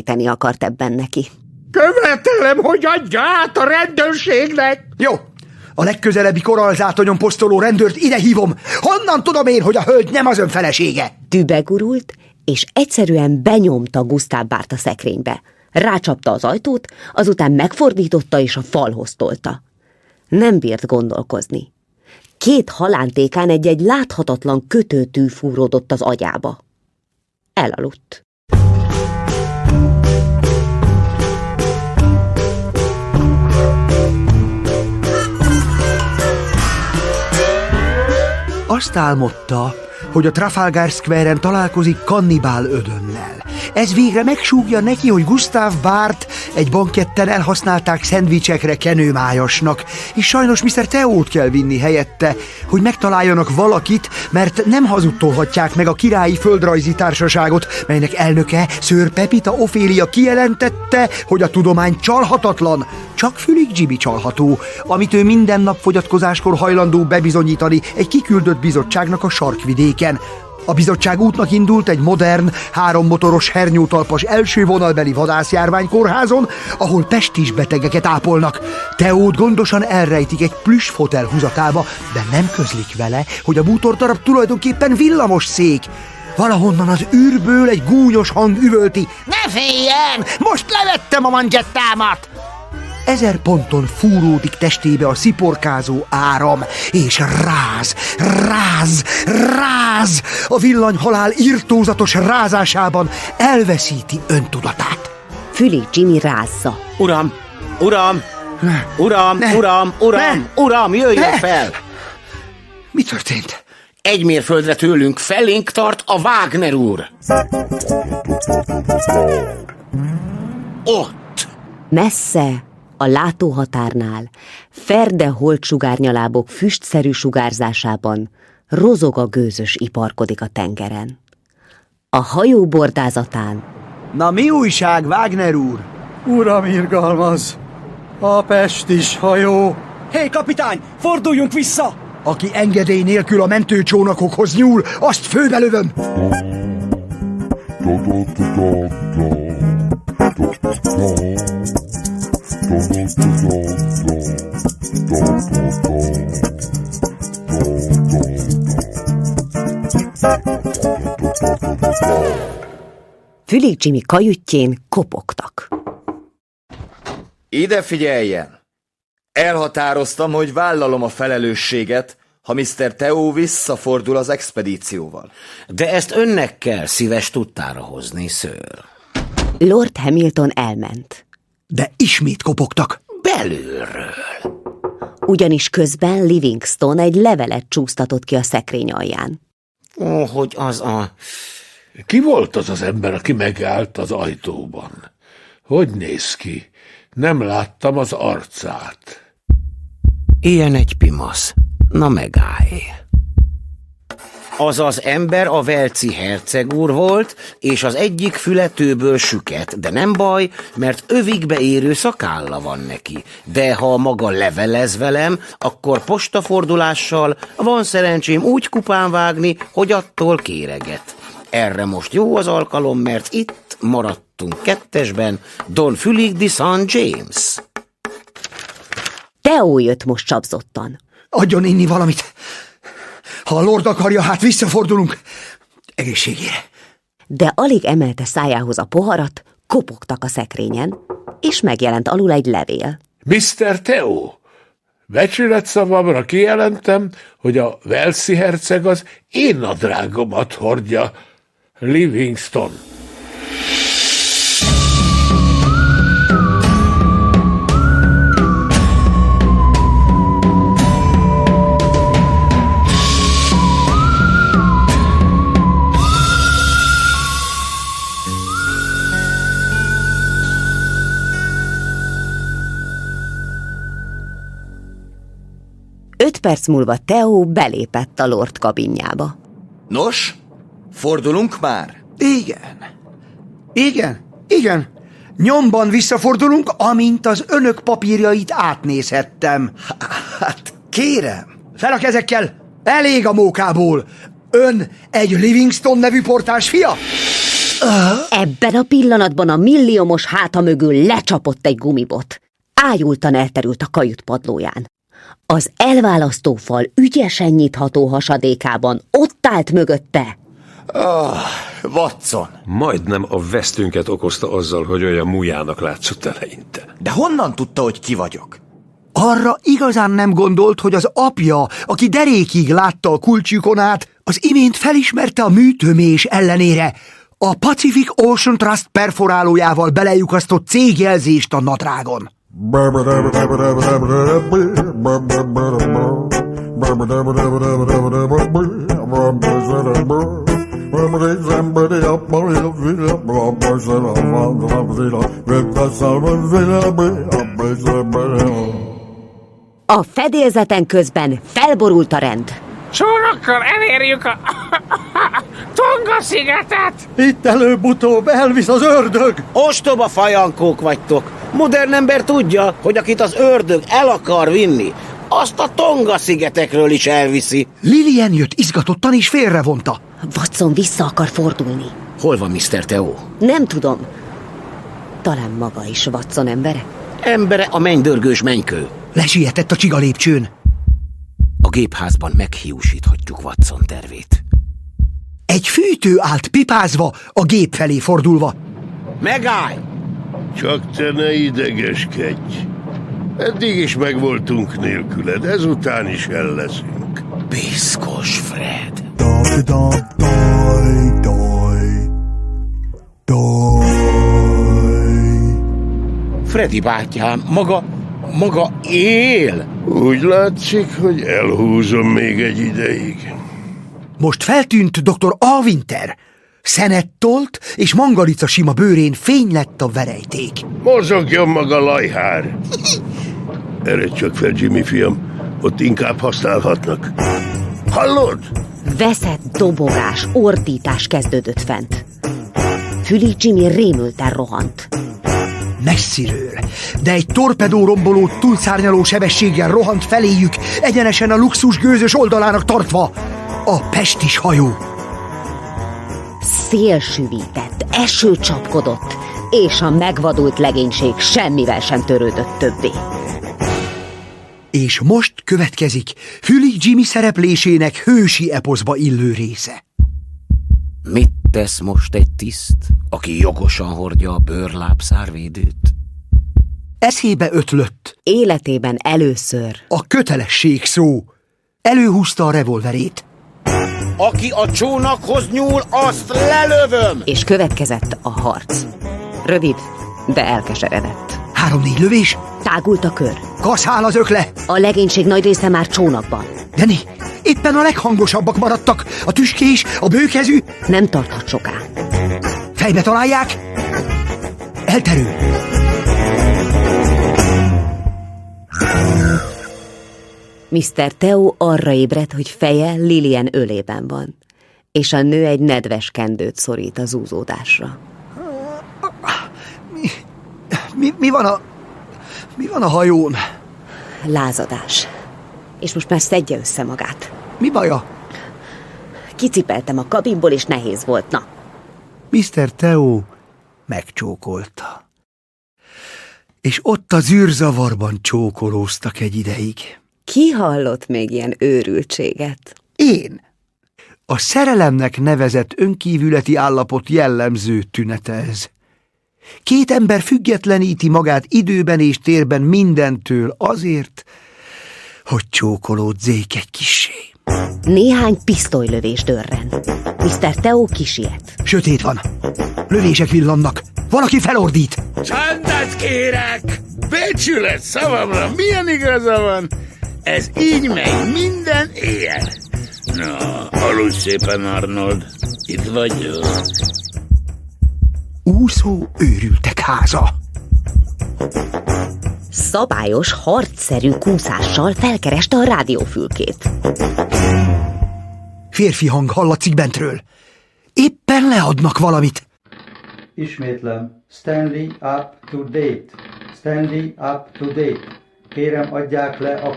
segíteni akart ebben neki. Követelem, hogy adja át a rendőrségnek! Jó, a legközelebbi korallzátonyon posztoló rendőrt ide hívom. Honnan tudom én, hogy a hölgy nem az ön felesége? Dübegurult, és egyszerűen benyomta Gustav Bárt a szekrénybe. Rácsapta az ajtót, azután megfordította és a falhoz tolta. Nem bírt gondolkozni. 2 halántékán egy láthatatlan kötőtű fúródott az agyába. Elaludt. Azt álmodta, hogy a Trafalgar Square-en találkozik kannibál ödönnel. Ez végre megsúgja neki, hogy Gustav Bárt egy banketten elhasználták szendvicsekre kenőmájasnak, és sajnos Mr. Theót kell vinni helyette, hogy megtaláljanak valakit, mert nem hazudtolhatják meg a Királyi Földrajzi Társaságot, melynek elnöke Sir Pepita Ophelia kijelentette, hogy a tudomány csalhatatlan, csak Fülig Jimmy csalható, amit ő minden nap fogyatkozáskor hajlandó bebizonyítani egy kiküldött bizottságnak a sarkvidéken. A bizottság útnak indult egy modern, 3 motoros hernyótalpas első vonalbeli vadászjárványkórházon, ahol pestis betegeket ápolnak. Theót gondosan elrejtik egy plüss fotel húzatába, de nem közlik vele, hogy a bútordarab tulajdonképpen villamos szék. Valahonnan az űrből egy gúnyos hang üvölti: ne féljen! Most levettem a manzsettámat! 1000 ponton fúródik testébe a sziporkázó áram, és ráz, a villanyhalál irtózatos rázásában elveszíti öntudatát. Fülig Jimmy rázza. Uram, jöjjön fel! Mi történt? 1 mérföldre tőlünk felénk tart a Wagner úr. Ott! Messze, a látóhatárnál, ferde holtsugárnyalábok füstszerű sugárzásában rozog a gőzös iparkodik a tengeren. A hajó bordázatán: Na mi újság, Wagner úr? Uram, irgalmaz! A pestis hajó! Hé, kapitány, forduljunk vissza! Aki engedély nélkül a mentőcsónakokhoz nyúl, azt főbelövöm! Fülig Jimmy kajütjén kopogtak. Ide figyeljen! Elhatároztam, hogy vállalom a felelősséget, ha Mr. Theo visszafordul az expedícióval. De ezt önnek kell szíves tudtára hozni, Sir. Lord Hamilton elment. De ismét kopogtak. Belülről. Ugyanis közben Livingstone egy levelet csúsztatott ki a szekrény alján. Ó, hogy az a... Ki volt az az ember, aki megállt az ajtóban? Hogy néz ki? Nem láttam az arcát. Ilyen egy pimasz. Na megállj. Az az ember a velci herceg úr volt, és az egyik fületőből süket, de nem baj, mert övigbe érő szakálla van neki. De ha maga levelez velem, akkor postafordulással van szerencsém úgy kupán vágni, hogy attól kéreget. Erre most jó az alkalom, mert itt maradtunk kettesben Don Fülig de St. James. Theo jött most csapzottan. Adjon inni valamit. Ha a lord akarja, hát visszafordulunk. Egészségére. De alig emelte szájához a poharat, kopogtak a szekrényen, és megjelent alul egy levél. Mr. Theo, becsületszavamra kijelentem, hogy a Walesi herceg az én nadrágomat hordja. Livingstone. Öt perc múlva Theo belépett a lord kabinjába. Nos, fordulunk már? Igen. Nyomban visszafordulunk, amint az önök papírjait átnézhettem. Hát kérem. Fel a kezekkel! Elég a mókából! Ön egy Livingstone nevű portás fia? Ebben a pillanatban a milliómos háta mögül lecsapott egy gumibot. Ájultan elterült a kajüt padlóján. Az elválasztófal ügyesen nyitható hasadékában ott állt mögötte. Watson! Majdnem a vesztünket okozta azzal, hogy olyan mújának látszott eleinte. De honnan tudta, hogy ki vagyok? Arra igazán nem gondolt, hogy az apja, aki derékig látta a kulcsjukon át, az imént felismerte a műtömés ellenére a Pacific Ocean Trust perforálójával belejukasztott cégjelzést a nadrágon. A fedélzeten közben felborult a rend. Csónakkal elérjük a Tonga-szigetet! Itt előbb-utóbb elvisz az ördög! Ostoba fajankók vagytok. Modern ember tudja, hogy akit az ördög el akar vinni, azt a Tonga-szigetekről is elviszi. Lillian jött izgatottan és félrevonta. Watson vissza akar fordulni. Hol van Mr. Theo? Nem tudom. Talán maga is Watson embere? Embere a mennydörgős mennykő. Lesietett a csiga lépcsőn. A gépházban meghiúsíthatjuk Watson tervét. Egy fűtő állt pipázva, a gép felé fordulva. Megállj! Csak te ne idegeskedj. Eddig is megvoltunk nélküled, ezután is el leszünk. Piszkos Fred. Freddy bátyám, maga él? Úgy látszik, hogy elhúzom még egy ideig. Most feltűnt dr. A. Winter. Szenet tolt, és mangalica sima bőrén fény lett a verejték. Mozogjon maga, lajhár! Eredj csak fel, Jimmy fiam, ott inkább használhatnak. Hallod? Veszett dobogás, ordítás kezdődött fent. Füli Jimmy rémülten rohant. Messziről, de egy torpedóromboló túlszárnyaló sebességgel rohant feléjük, egyenesen a luxus gőzös oldalának tartva. A pestis hajó. Szél süvített, eső csapkodott, és a megvadult legénység semmivel sem törődött többé. És most következik Füli Jimmy szereplésének hősi eposzba illő része. Mit tesz most egy tiszt, aki jogosan hordja a bőrlábszárvédőt? Eszébe ötlött. Életében először. A kötelesség szó. Előhúzta a revolverét. Aki a csónakhoz nyúl, azt lelövöm! És következett a harc. Rövid, de elkeseredett. 3-4 lövés. Tágult a kör. Kaszál az ökle. A legénység nagy része már csónakban. Deni, éppen a leghangosabbak maradtak. A tüskés, a bőkezű. Nem tarthat soká. Fejbe találják. Elterül. Mr. Theo arra ébredt, hogy feje Lillian ölében van, és a nő egy nedves kendőt szorít az úzódásra. Mi van a hajón? Lázadás. És most már szedje össze magát. Mi baja? Kicipeltem a kabinból, és nehéz volt, na. Mr. Theo megcsókolta. És ott az űrzavarban csókolóztak egy ideig. Ki hallott még ilyen őrültséget? Én. A szerelemnek nevezett önkívületi állapot jellemző tünete ez. Két ember függetleníti magát időben és térben mindentől azért, hogy csókolódzék egy kissé. Néhány pisztolylövés dörren. Mr. Theo kisiet. Sötét van. Lövések villannak. Valaki felordít. Csendet kérek! Becsület szavamra, milyen igaza van? Ez így megy minden éjjel. Na, aludj szépen, Arnold. Itt vagyok. Úszó őrültek háza. Szabályos, harcszerű kúszással felkereste a rádiófülkét. Férfi hang hallatszik bentről. Éppen leadnak valamit. Ismétlem, Stanley up to date. Stanley up to date. Kérem, adják le a